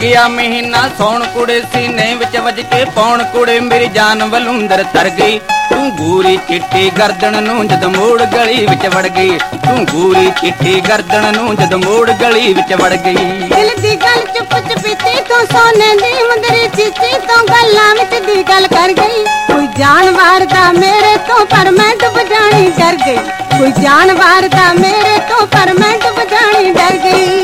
ਲੱਗਿਆ ਮਹੀਨਾ ਸੌਣ ਕੁੜੇ ਸੀਨੇ ਵਿੱਚ ਵੱਜ ਕੇ ਪੌਣ ਕੁੜੇ ਮੇਰੀ ਜਾਨ ਵਲੂੰਦਰ ਤਰ ਗਈ ਤੂੰ ਗੂਰੀ ਚਿੱਟੀ ਗਰਦਨ ਨੂੰ ਜਦ ਮੋੜ ਗਲੀ ਵਿੱਚ ਵੜ ਗਈ ਤੂੰ ਗੂਰੀ ਚਿੱਟੀ ਗਰਦਨ ਨੂੰ ਜਦ ਮੋੜ ਗਲੀ ਵਿੱਚ ਵੜ ਗਈ ਦਿਲ ਦੀ ਗੱਲ ਚੁੱਪ ਚੁਪੀਤੀ ਤੂੰ ਸੋਨੇ ਦੀ ਮੁੰਦਰੀ ਚੀਚੀ ਤੂੰ ਗੱਲਾਂ ਵਿੱਚ ਦੀ ਗੱਲ ਕਰ ਗਈ ਕੋਈ ਜਾਨਵਰ ਦਾ ਮੇਰੇ ਤੋਂ ਪਰ ਮੈਂ ਡੁੱਬ ਜਾਣੀ ਡਰ ਗਈ ਕੋਈ ਜਾਨਵਰ ਦਾ ਮੇਰੇ ਤੋਂ ਪਰ ਮੈਂ ਡੁੱਬ ਜਾਣੀ ਡਰ ਗਈ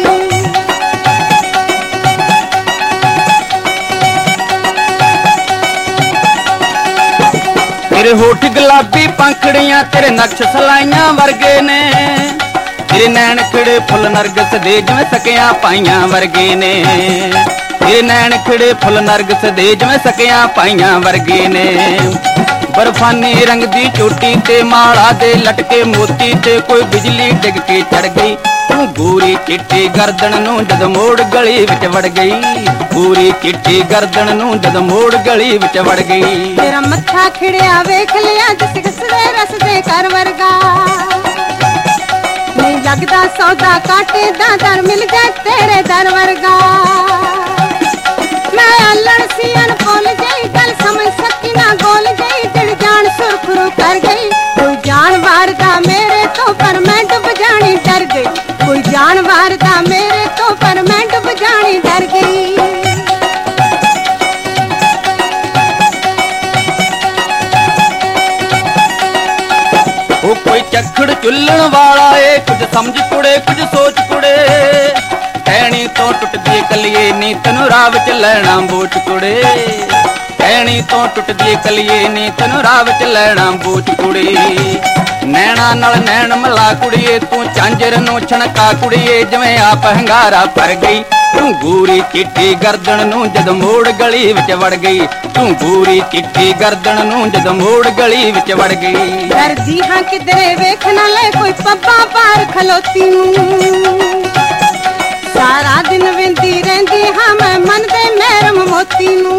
ਤੇਰੇ ਹੋਠ ਗੁਲਾਬੀ ਪੰਖੜੀਆਂ ਤੇਰੇ ਨਕਸ਼ ਸਲਾਈਆਂ ਵਰਗੇ ਨੇ ਤੇਰੇ ਨੈਣ ਖਿੜੇ ਫੁੱਲ ਨਰਗਸ ਦੇ ਜਿਵੇਂ ਸਕਿਆਂ ਪਾਈਆਂ ਵਰਗੇ ਨੇ ਤੇਰੇ ਨੈਣ ਖਿੜੇ ਫੁੱਲ ਨਰਗਸ ਦੇ ਜਿਵੇਂ ਸਕਿਆਂ ਪਾਈਆਂ ਵਰਗੇ ਨੇ ਬਰਫਾਨੀ ਰੰਗ ਦੀ ਚੋਟੀ ਤੇ ਮਾਲਾ ਦੇ ਲਟਕੇ ਮੋਤੀ ਤੇ ਕੋਈ ਬਿਜਲੀ ਡਿੱਗ ਕੇ ਚੜ ਗਈ ਤੂੰ ਗੂਰੀ ਚਿੱਟੀ ਗਰਦਨ ਨੂੰ ਜਦ ਮੋੜ ਗਲੀ ਵਿੱਚ ਵੜ ਗਈ ਗੂਰੀ ਚਿੱਟੀ ਗਰਦਨ ਨੂੰ ਜਦ ਮੋੜ ਗਲੀ ਵਿੱਚ ਵੜ ਗਈ ਤੇਰਾ ਮੱਥਾ ਖਿੜਿਆ ਵੇਖ ਲਿਆ ਜਿਸ ਕਿਸਦੇ ਰਸ ਦੇ ਘਰ ਵਰਗਾ ਨਹੀਂ ਲੱਗਦਾ ਸੌਦਾ ਕਾਟੇ ਦਾ ਦਰ ਮਿਲ ਜਾ ਤੇਰੇ ਦਰ ਵਰਗਾ ਮੈਂ ਆਲਣ ਸੀ ਅਨਪੋਲ ਜਈ ਗੱਲ ਸਮਝ ਸਕੀ ਨਾ ਗੋਲ ਜਈ ਦਿਲ ਜਾਨ ਸੁਰਖਰੂ ਕਰ ਗਈ ਕੋਈ ਜਾਨਵਰ ਦਾ ਮੇਰੇ ਤੋਂ ਪਰ ਮੈਂ ਡੁੱਬ ਜਾਣੀ ਡਰ ਗਈ ਕੋਈ ਜਾਨਵਰ ਦਾ ਮੇਰੇ ਤੋਂ ਪਰ ਮੈਂ ਡੁੱਬ ਜਾਣੀ ਡਰ ਗਈ ਉਹ ਕੋਈ ਚੱਖੜ ਚੁੱਲਣ ਵਾਲਾ ਏ ਕੁਝ ਸਮਝ ਕੁੜੇ ਕੁਝ ਸੋਚ ਕੁੜੇ ਕਹਿਣੀ ਤੋਂ ਟੁੱਟਦੀ ਕਲੀਏ ਨੀ ਤੈਨੂੰ ਰਾਹ ਵਿੱਚ ਲੈਣਾ ਬੋਚ ਕੁੜੇ ਕਹਿਣੀ ਤੋਂ ਟੁੱਟਦੀ ਕਲੀਏ ਨੀ ਤੈਨੂੰ ਰਾਹ ਵਿੱਚ ਲੈਣਾ ਬੋਚ ਕੁੜੇ ਨੈਣਾ ਨਾਲ ਨੈਣ ਮਲਾ ਕੁੜੀਏ ਤੂੰ ਝਾਂਜਰ ਨੂੰ ਛਣਕਾ ਕੁੜੀਏ ਜਿਵੇਂ ਆਪ ਹੰਗਾਰਾ ਭਰ ਗਈ ਤੂੰ ਗੂਰੀ ਚਿੱਟੀ ਗਰਦਨ ਨੂੰ ਜਦ ਮੋੜ ਗਲੀ ਵਿੱਚ ਵੜ ਗਈ ਤੂੰ ਗੂਰੀ ਚਿੱਟੀ ਗਰਦਨ ਨੂੰ ਜਦ ਮੋੜ ਗਲੀ ਵਿੱਚ ਵੜ ਗਈ ਡਰਦੀ ਹਾਂ ਕਿਧਰੇ ਵੇਖ ਨਾ ਲੈ ਕੋਈ ਪੱਬਾਂ ਪਾਰ ਖਲੋਤੀ ਨੂੰ ਸਾਰਾ ਦਿਨ ਵਿੰਦੀ ਰਹਿੰਦੀ ਹਾਂ ਮੈਂ ਮਨ ਦੇ ਮਹਿਰਮ ਮੋਤੀ ਨੂੰ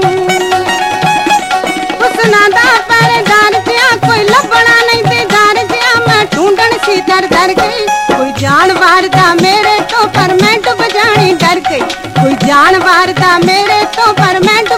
ਹੁਸਨਾ ਦਾ ਪਰਦਾਰ ਜਿਹਾ ਕੋਈ ਲੱਭਣਾ ਨਹੀਂ ਤੇ ਦਾਰ ਜਿਹਾ ਮੈਂ ਢੂੰਡਣ ਸੀ ਦਰ ਦਰ ਗਈ ਕੋਈ ਜਾਨਵਰ ਦਾ ਮੇਰੇ ਤੋਂ ਪਰ ਮੈਂ ਡੁੱਬ ਜਾਣੀ ਡਰ ਗਈ ਕੋਈ ਜਾਨਵਰ ਦਾ ਮੇਰੇ ਤੋਂ ਪਰ ਮੈਂ